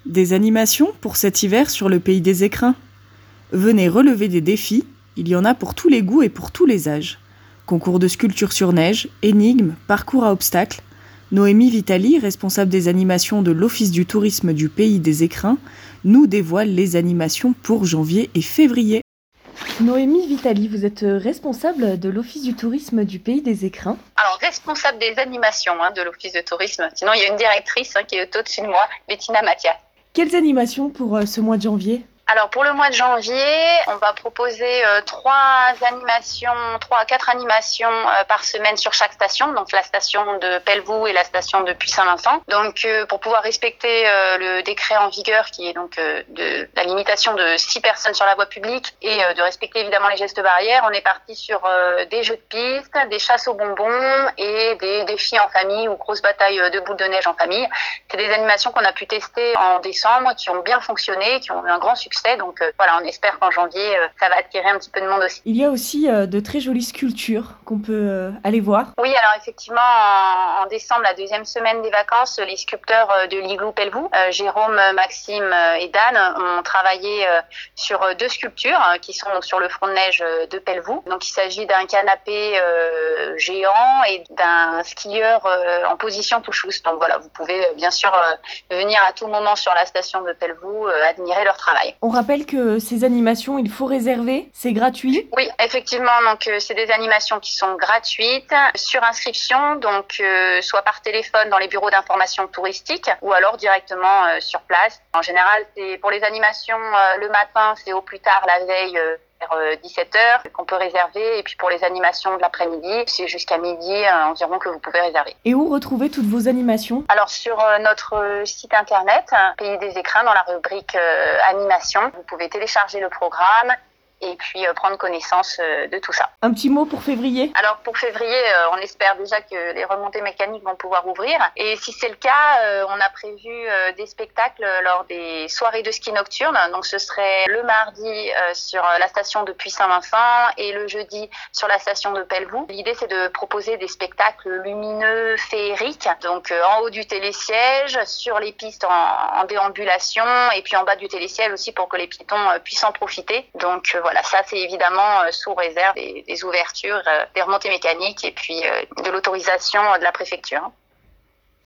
Des animations pour cet hiver sur le pays des écrins. Venez relever des défis, il y en a pour tous les goûts et pour tous les âges. Concours de sculpture sur neige, énigmes, parcours à obstacles. Noémie Vitali, responsable des animations de l'Office du tourisme du pays des écrins, nous dévoile les animations pour janvier et février. Noémie Vitali, vous êtes responsable de l'Office du tourisme du pays des écrins. Alors, responsable des animations de l'Office de tourisme. Sinon, il y a une directrice qui est au-dessus de moi, Bettina Mathias. Quelles animations pour ce mois de janvier ? Alors, pour le mois de janvier, on va proposer 3 à 4 animations par semaine sur chaque station. Donc, la station de Pelvoux et la station de Puy-Saint-Vincent. Donc, pour pouvoir respecter le décret en vigueur qui est donc de la limitation de 6 personnes sur la voie publique et de respecter évidemment les gestes barrières, on est parti sur des jeux de piste, des chasses aux bonbons et des défis en famille ou grosses batailles de boules de neige en famille. C'est des animations qu'on a pu tester en décembre, qui ont bien fonctionné, qui ont eu un grand succès. Donc voilà, on espère qu'en janvier, ça va attirer un petit peu de monde aussi. Il y a aussi de très jolies sculptures qu'on peut aller voir. Oui, alors effectivement, en décembre, la deuxième semaine des vacances, les sculpteurs de l'Igloo Pelvoux, Jérôme, Maxime et Dan, ont travaillé sur 2 sculptures qui sont donc sur le front de neige de Pelvoux. Donc il s'agit d'un canapé géant et d'un skieur en position push-loose. Donc voilà, vous pouvez bien sûr venir à tout moment sur la station de Pelvoux, admirer leur travail. On rappelle que ces animations, il faut réserver, c'est gratuit ? Oui, effectivement, donc c'est des animations qui sont gratuites, sur inscription, donc soit par téléphone dans les bureaux d'information touristique ou alors directement sur place. En général, c'est pour les animations le matin, c'est au plus tard la veille vers 17h qu'on peut réserver, et puis pour les animations de l'après-midi, c'est jusqu'à midi environ que vous pouvez réserver. Et où retrouver toutes vos animations ? Alors sur notre site internet, Pays des Écrins, dans la rubrique animation, vous pouvez télécharger le programme et puis prendre connaissance de tout ça. Un petit mot pour février ? Alors pour février, on espère déjà que les remontées mécaniques vont pouvoir ouvrir. Et si c'est le cas, on a prévu des spectacles lors des soirées de ski nocturne. Donc ce serait le mardi sur la station de Puy-Saint-Vincent et le jeudi sur la station de Pelvoux. L'idée, c'est de proposer des spectacles lumineux, féeriques. Donc en haut du télésiège, sur les pistes en déambulation, et puis en bas du télésiège aussi pour que les piétons puissent en profiter. Donc voilà, ça c'est évidemment sous réserve des ouvertures, des remontées mécaniques et puis de l'autorisation de la préfecture.